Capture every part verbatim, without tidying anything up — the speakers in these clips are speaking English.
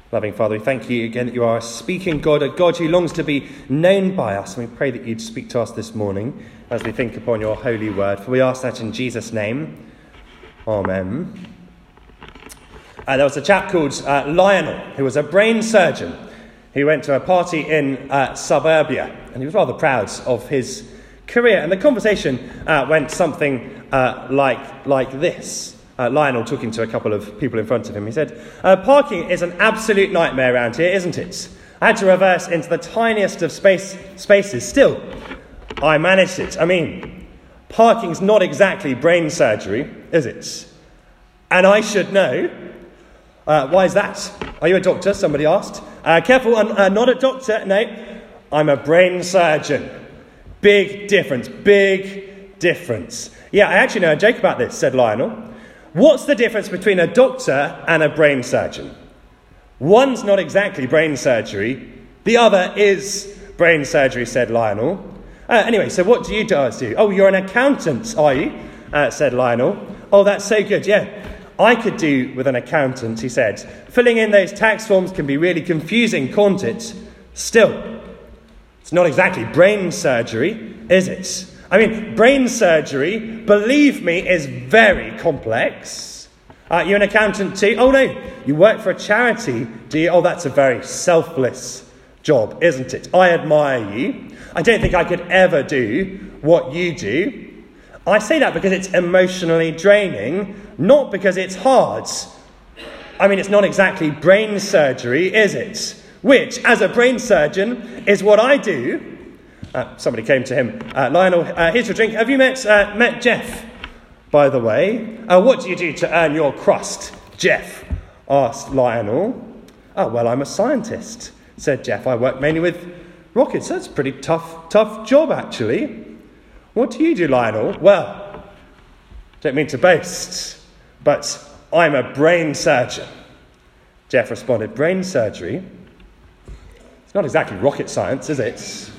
Loving Father, we thank you again that you are a speaking God, a God who longs to be known by us. And we pray that you'd speak to us this morning as we think upon your holy word. For we ask that in Jesus' name. Amen. Uh, there was a chap called uh, Lionel, who was a brain surgeon. He went to a party in uh, suburbia, and he was rather proud of his career. And the conversation uh, went something uh, like, like this. Uh, Lionel talking to a couple of people in front of him. He said, uh, parking is an absolute nightmare around here, isn't it? I had to reverse into the tiniest of space spaces. Still, I managed it. I mean, parking's not exactly brain surgery, is it? And I should know. Uh, why is that? Are you a doctor? Somebody asked. Uh, careful, I'm uh, not a doctor. No, I'm a brain surgeon. Big difference. Big difference. Yeah, I actually know a joke about this, said Lionel. What's the difference between a doctor and a brain surgeon? One's not exactly brain surgery. The other is brain surgery, said Lionel. Uh, anyway, so what do you guys do? Oh, you're an accountant, are you? Uh, said Lionel. Oh, that's so good, yeah. I could do with an accountant, he said. Filling in those tax forms can be really confusing, can't it? Still, it's not exactly brain surgery, is it? I mean, brain surgery, believe me, is very complex. Uh, you're an accountant too? Oh, no, you work for a charity, do you? Oh, that's a very selfless job, isn't it? I admire you. I don't think I could ever do what you do. I say that because it's emotionally draining, not because it's hard. I mean, it's not exactly brain surgery, is it? Which, as a brain surgeon, is what I do. Uh, somebody came to him. Uh, Lionel, uh, here's your drink. Have you met uh, met Jeff, by the way? Uh, what do you do to earn your crust, Jeff? Asked Lionel. Oh, well, I'm a scientist, said Jeff. I work mainly with rockets. That's a pretty tough, tough job, actually. What do you do, Lionel? Well, don't mean to boast, but I'm a brain surgeon. Jeff responded, brain surgery? It's not exactly rocket science, is it?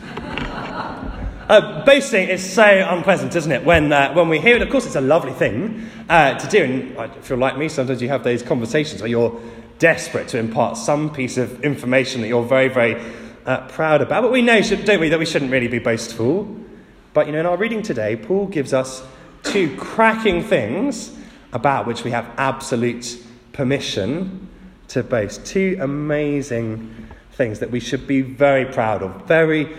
Uh, boasting is so unpleasant, isn't it, when uh, when we hear it? Of course, it's a lovely thing uh, to do. And if you're like me, sometimes you have those conversations where you're desperate to impart some piece of information that you're very, very uh, proud about. But we know, don't we, that we shouldn't really be boastful. But, you know, in our reading today, Paul gives us two cracking things about which we have absolute permission to boast. Two amazing things that we should be very proud of, very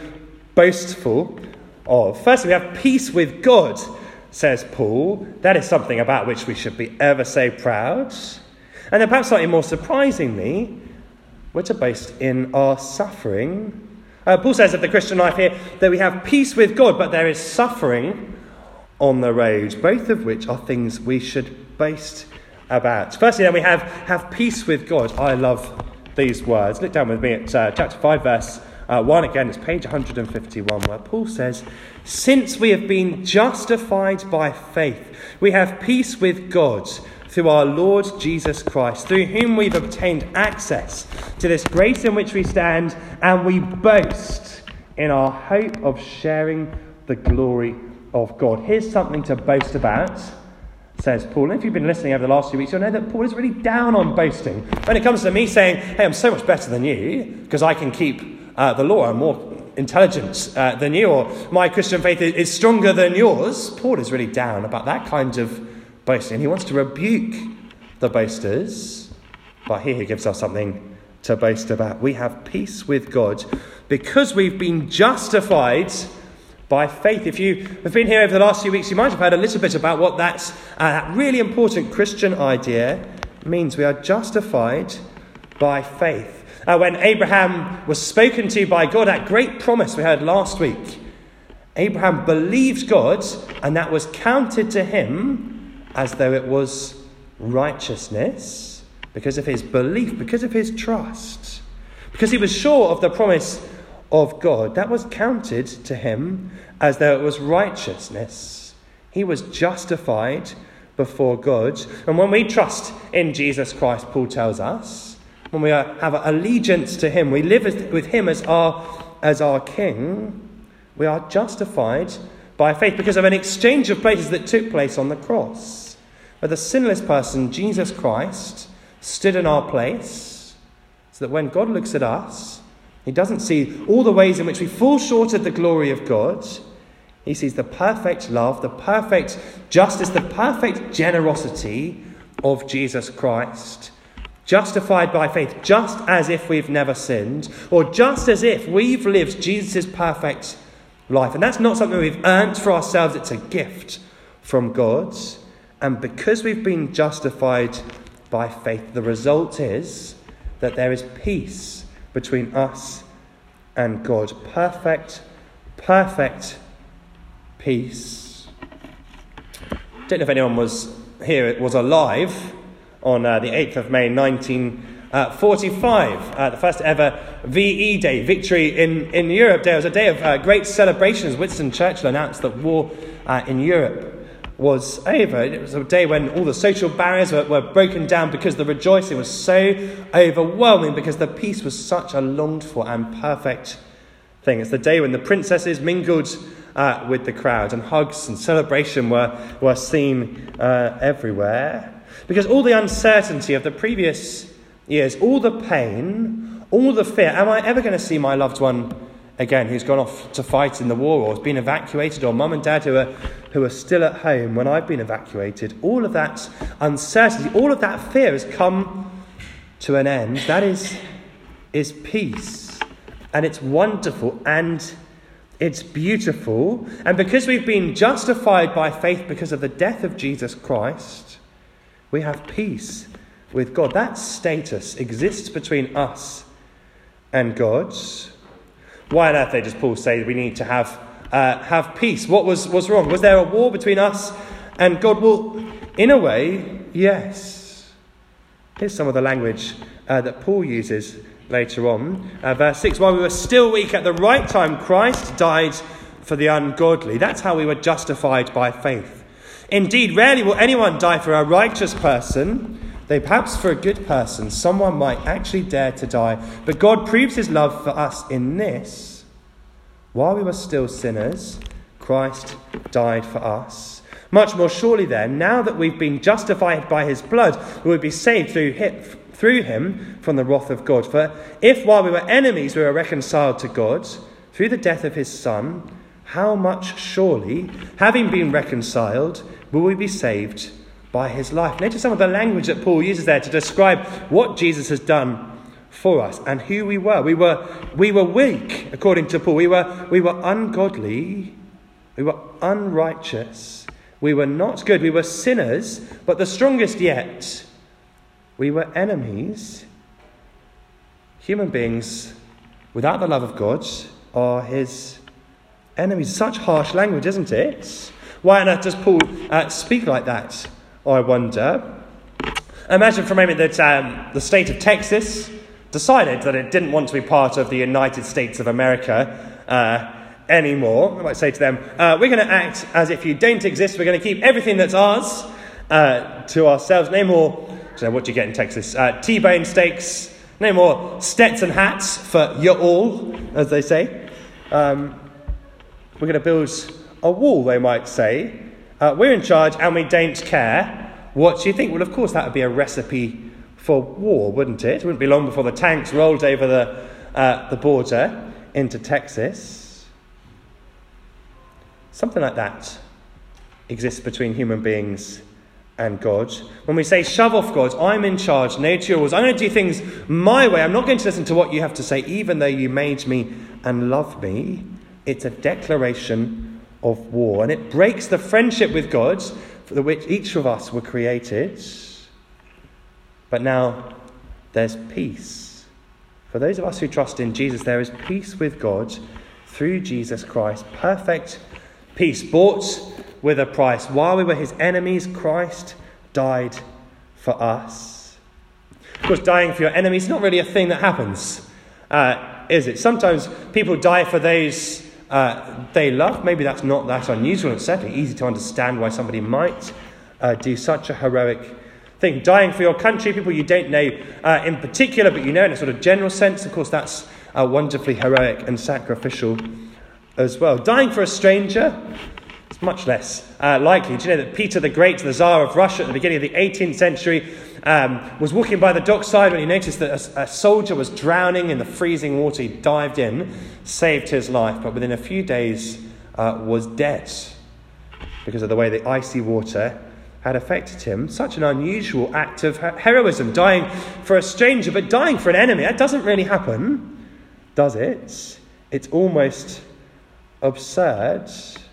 boastful of. First, we have peace with God, says Paul. That is something about which we should be ever so proud. And then perhaps slightly more surprisingly, we're to boast in our suffering. Uh, Paul says of the Christian life here that we have peace with God, but there is suffering on the road, both of which are things we should boast about. Firstly, then we have, have peace with God. I love these words. Look down with me at uh, chapter five, verse Uh, one again, it's page one hundred fifty-one, where Paul says, since we have been justified by faith, we have peace with God through our Lord Jesus Christ, through whom we've obtained access to this grace in which we stand, and we boast in our hope of sharing the glory of God. Here's something to boast about, says Paul. And if you've been listening over the last few weeks, you'll know that Paul is really down on boasting. When it comes to me saying, hey, I'm so much better than you, because I can keep Uh, the law, I'm more intelligent uh, than you, or my Christian faith is, is stronger than yours. Paul is really down about that kind of boasting. He wants to rebuke the boasters, but here he gives us something to boast about. We have peace with God because we've been justified by faith. If you have been here over the last few weeks, you might have heard a little bit about what that's, uh, that really important Christian idea means. We are justified by faith. Uh, when Abraham was spoken to by God, that great promise we heard last week, Abraham believed God, and that was counted to him as though it was righteousness because of his belief, because of his trust, because he was sure of the promise of God. That was counted to him as though it was righteousness. He was justified before God. And when we trust in Jesus Christ, Paul tells us, when we are, have allegiance to him, we live with him as our, as our king, we are justified by faith because of an exchange of places that took place on the cross, where the sinless person, Jesus Christ, stood in our place So that when God looks at us, he doesn't see all the ways in which we fall short of the glory of God. He sees the perfect love, the perfect justice, the perfect generosity of Jesus Christ. Justified by faith, just as if we've never sinned, or just as if we've lived Jesus' perfect life. And that's not something we've earned for ourselves, it's a gift from God. And because we've been justified by faith, the result is that there is peace between us and God. Perfect, perfect peace. Don't know if anyone was here, it was alive on uh, the eighth of May nineteen forty-five, uh, the first ever V E Day, Victory in, in Europe Day. It was a day of uh, great celebrations. Winston Churchill announced that war uh, in Europe was over. It was a day when all the social barriers were, were broken down because the rejoicing was so overwhelming, because the peace was such a longed for and perfect thing. It's the day when the princesses mingled uh, with the crowd, and hugs and celebration were, were seen uh, everywhere. Because all the uncertainty of the previous years, all the pain, all the fear, am I ever going to see my loved one again who's gone off to fight in the war or has been evacuated, or mum and dad who are, who are still at home when I've been evacuated? All of that uncertainty, all of that fear has come to an end. That is, is peace. And it's wonderful and it's beautiful. And because we've been justified by faith because of the death of Jesus Christ, we have peace with God. That status exists between us and God. Why on earth does Paul say we need to have uh, have peace? What was, was wrong? Was there a war between us and God? Well, in a way, yes. Here's some of the language uh, that Paul uses later on. Uh, verse six, while we were still weak, at the right time Christ died for the ungodly. That's how we were justified by faith. Indeed, rarely will anyone die for a righteous person, though perhaps for a good person someone might actually dare to die. But God proves his love for us in this: while we were still sinners, Christ died for us. Much more surely then, now that we've been justified by his blood, we will be saved through him, through him from the wrath of God. For if while we were enemies we were reconciled to God through the death of his Son, how much surely, having been reconciled, will we be saved by his life? Notice some of the language that Paul uses there to describe what Jesus has done for us and who we were. We were we were weak, according to Paul. We were we were ungodly. We were unrighteous. We were not good. We were sinners. But the strongest yet, we were enemies. Human beings without the love of God are his enemies. Such harsh language, isn't it? Why on earth does Paul uh, speak like that, I wonder? Imagine for a moment that um, the state of Texas decided that it didn't want to be part of the United States of America uh, anymore. I might say to them, uh, we're going to act as if you don't exist. We're going to keep everything that's ours uh, to ourselves. No more, I don't know what do you get in Texas, uh, T-bone steaks. No more Stetson hats for you all, as they say. Um, we're going to build a wall, they might say. Uh, we're in charge and we don't care. What do you think? Well, of course, that would be a recipe for war, wouldn't it? It wouldn't be long before the tanks rolled over the uh, the border into Texas. Something like that exists between human beings and God. When we say, shove off God, I'm in charge, no to yours. I'm going to do things my way. I'm not going to listen to what you have to say, even though you made me and love me. It's a declaration of war, and it breaks the friendship with God for which each of us were created. But now there's peace. For those of us who trust in Jesus, there is peace with God through Jesus Christ. Perfect peace, bought with a price. While we were his enemies, Christ died for us. Of course, dying for your enemies is not really a thing that happens, uh, is it? Sometimes people die for those Uh, they love. Maybe that's not that unusual. It's certainly easy to understand why somebody might uh, do such a heroic thing. Dying for your country, people you don't know uh, in particular, but you know in a sort of general sense. Of course, that's uh, wonderfully heroic and sacrificial as well. Dying for a stranger, It's much less uh, likely. Do you know that Peter the Great, the Tsar of Russia at the beginning of the eighteenth century, um, was walking by the dockside when he noticed that a, a soldier was drowning in the freezing water. He dived in, saved his life, but within a few days uh, was dead because of the way the icy water had affected him. Such an unusual act of heroism, dying for a stranger, but dying for an enemy. That doesn't really happen, does it? It's almost absurd.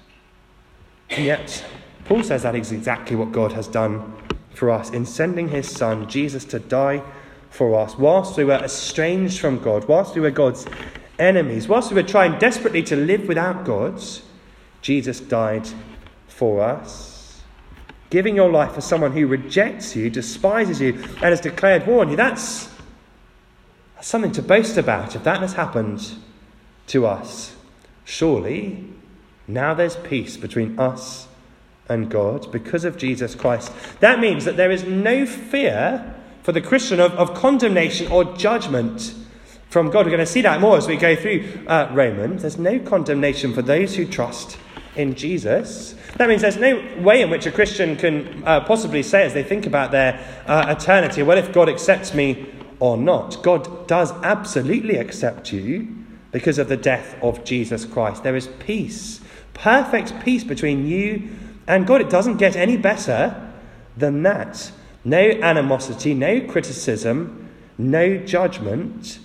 And yet, Paul says that is exactly what God has done for us in sending his son, Jesus, to die for us. Whilst we were estranged from God, whilst we were God's enemies, whilst we were trying desperately to live without God, Jesus died for us. Giving your life for someone who rejects you, despises you, and has declared war on you, that's, that's something to boast about if that has happened to us. Surely, now there's peace between us and God because of Jesus Christ. That means that there is no fear for the Christian of, of condemnation or judgment from God. We're going to see that more as we go through uh, Romans. There's no condemnation for those who trust in Jesus. That means there's no way in which a Christian can uh, possibly say, as they think about their uh, eternity, well, if God accepts me or not. God does absolutely accept you because of the death of Jesus Christ. There is peace, perfect peace between you and God. It doesn't get any better than that. No animosity, no criticism, no judgment.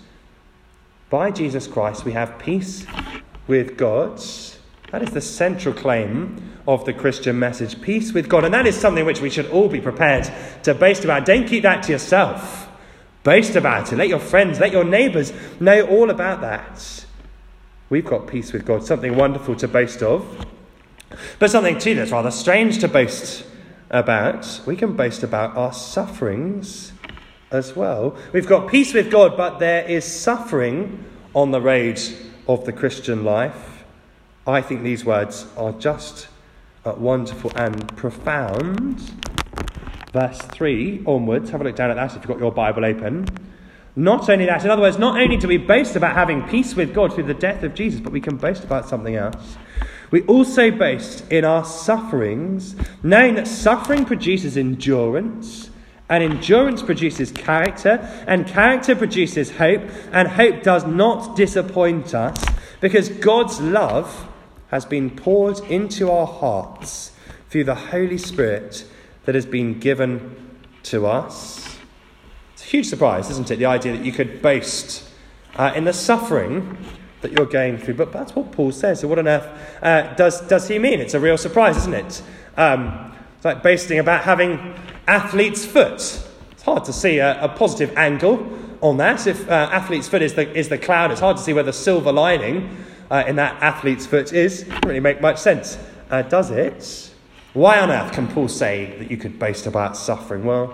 By Jesus Christ, we have peace with God. That is the central claim of the Christian message, peace with God. And that is something which we should all be prepared to boast about. Don't keep that to yourself. Boast about it. Let your friends, let your neighbours know all about that. We've got peace with God, something wonderful to boast of. But something too that's rather strange to boast about. We can boast about our sufferings as well. We've got peace with God, but there is suffering on the road of the Christian life. I think these words are just uh, wonderful and profound. Verse three onwards, have a look down at that if you've got your Bible open. Not only that, in other words, not only do we boast about having peace with God through the death of Jesus, but we can boast about something else. We also boast in our sufferings, knowing that suffering produces endurance, and endurance produces character, and character produces hope, and hope does not disappoint us, because God's love has been poured into our hearts through the Holy Spirit that has been given to us. It's a huge surprise, isn't it? The idea that you could boast uh, in the suffering that you're going through. But that's what Paul says. So what on earth uh, does, does he mean? It's a real surprise, isn't it? Um, it's like boasting about having athlete's foot. It's hard to see a, a positive angle on that. If uh, athlete's foot is the, is the cloud, it's hard to see where the silver lining uh, in that athlete's foot is. It doesn't really make much sense, uh, does it? Why on earth can Paul say that you could boast about suffering? Well,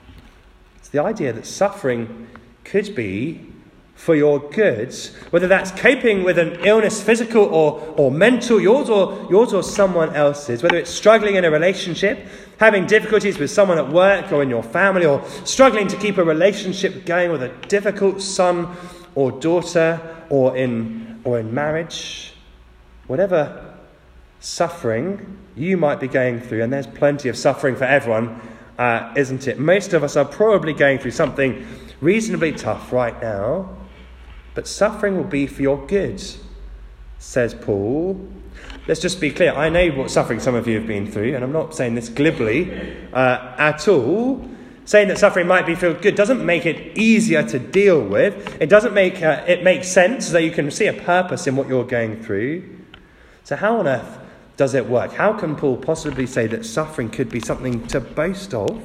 it's the idea that suffering could be for your good, whether that's coping with an illness, physical or, or mental, yours or yours or someone else's, whether it's struggling in a relationship, having difficulties with someone at work or in your family, or struggling to keep a relationship going with a difficult son or daughter, or in or in marriage, whatever suffering you might be going through, and there's plenty of suffering for everyone, uh, isn't it? Most of us are probably going through something reasonably tough right now, but suffering will be for your good, says Paul. Let's just be clear. I know what suffering some of you have been through, and I'm not saying this glibly uh, at all. Saying that suffering might be for good doesn't make it easier to deal with. It doesn't make uh, it make sense so that you can see a purpose in what you're going through. So how on earth does it work? How can Paul possibly say that suffering could be something to boast of?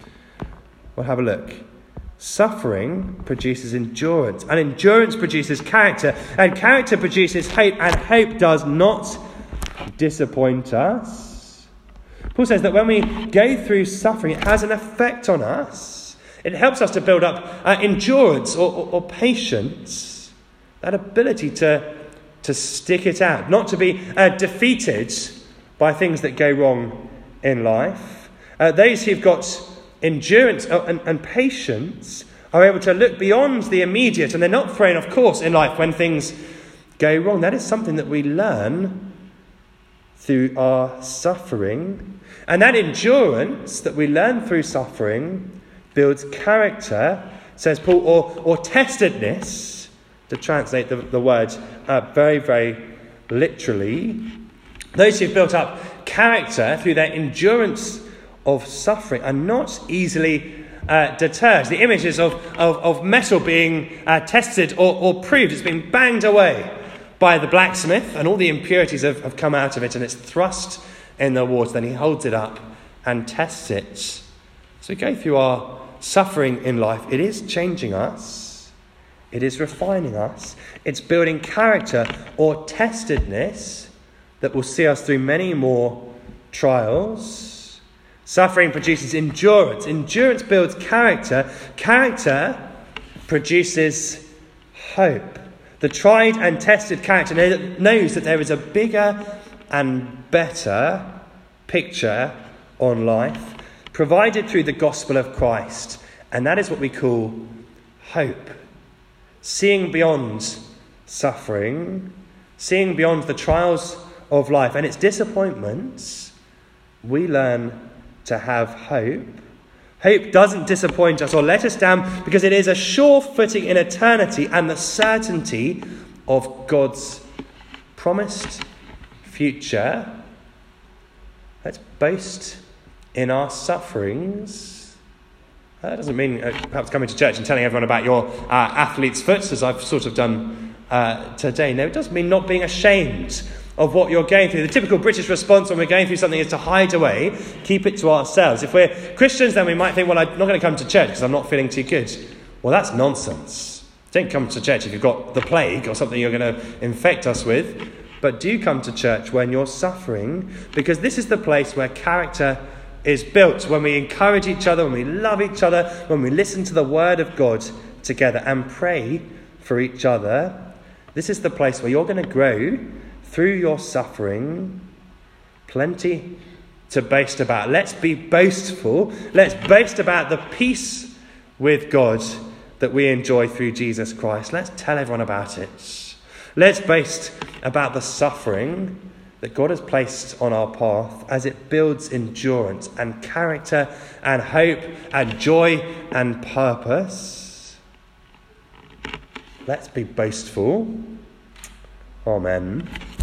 Well, have a look. Suffering produces endurance, and endurance produces character, and character produces hope, and hope does not disappoint us. Paul says that when we go through suffering, it has an effect on us. It helps us to build up uh, endurance or, or, or patience, that ability to, to stick it out, not to be uh, defeated by things that go wrong in life. Uh, those who've got endurance and, and patience are able to look beyond the immediate, and they're not thrown off course in life when things go wrong. That is something that we learn through our suffering. And that endurance that we learn through suffering builds character, says Paul, or, or testedness, to translate the, the word uh, very, very literally. Those who've built up character through their endurance of suffering are not easily uh, deterred. The images of, of, of metal being uh, tested or, or proved, it's been banged away by the blacksmith, and all the impurities have, have come out of it, and it's thrust in the water. Then he holds it up and tests it. So we go through our suffering in life. It is changing us. It is refining us. It's building character or testedness that will see us through many more trials. Suffering produces endurance. Endurance builds character. Character produces hope. The tried and tested character knows that there is a bigger and better picture on life provided through the gospel of Christ. And that is what we call hope. Seeing beyond suffering, seeing beyond the trials of life and its disappointments, we learn to have hope. Hope doesn't disappoint us or let us down because it is a sure footing in eternity and the certainty of God's promised future. Let's boast in our sufferings. That doesn't mean uh, perhaps coming to church and telling everyone about your uh, athlete's foot, as I've sort of done uh, today. No, it does mean not being ashamed of what you're going through. The typical British response when we're going through something is to hide away, keep it to ourselves. If we're Christians, then we might think, well, I'm not going to come to church because I'm not feeling too good. Well, that's nonsense. Don't come to church if you've got the plague or something you're going to infect us with. But do come to church when you're suffering, because this is the place where character is built, when we encourage each other, when we love each other, when we listen to the word of God together and pray for each other. This is the place where you're going to grow through your suffering. Plenty to boast about. Let's be boastful. Let's boast about the peace with God that we enjoy through Jesus Christ. Let's tell everyone about it. Let's boast about the suffering that God has placed on our path as it builds endurance and character and hope and joy and purpose. Let's be boastful. Amen.